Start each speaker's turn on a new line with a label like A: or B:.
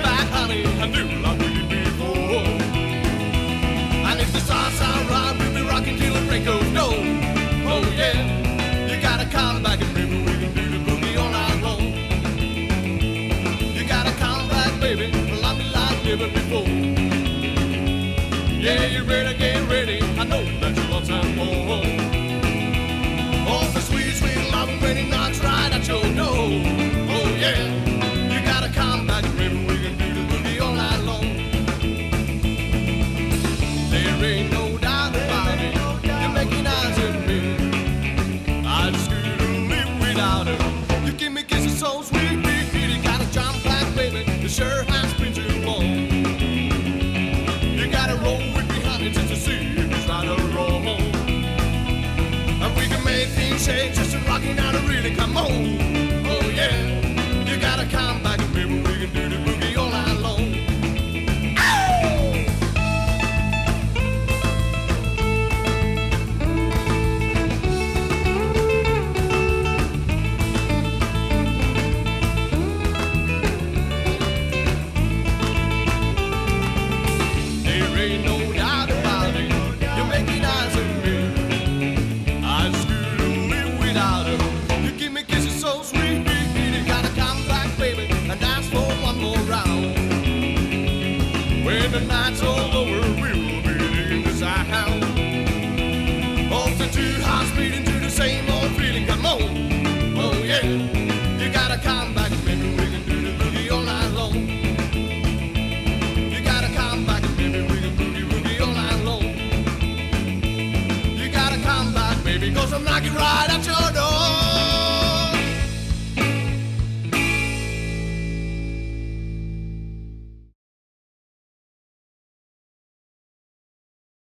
A: back, honey, I do like we did before. And if the stars sound right, we'll be rocking till the break of dawn. Oh yeah, you gotta come back and baby, we can do the boogie all night long. You gotta come back, baby, love me like never before. Yeah, you better get ready, I know that you want some more. Oh, the sweet, sweet loving when it knocks right at your door. Oh yeah, you gotta come back, baby, we can do the boogie all night long. There ain't no doubt about it, you're making eyes at me. I just couldn't live without it. You give me kisses so sweet, big beauty, gotta jump back, baby, it sure has been too long. You gotta roll with me, honey, just to see if it's right or wrong. And we can make things shake just to rocking out and really come on. Oh yeah, you gotta come back, baby, we can do the boogie all night long. There ain't no doubt about it, you're making eyes at me. I just couldn't live without her. You give me kisses so sweet, you gotta come back, baby, and dance for one more round. When the night's all over, we'll be digging the sound of the two hearts beating to the same old feeling. Come on, oh yeah, you gotta come back, baby, we can do the boogie all night long. You gotta come back, baby, we can boogie all night long. You gotta come back, baby, 'cause I'm knocking right at your door.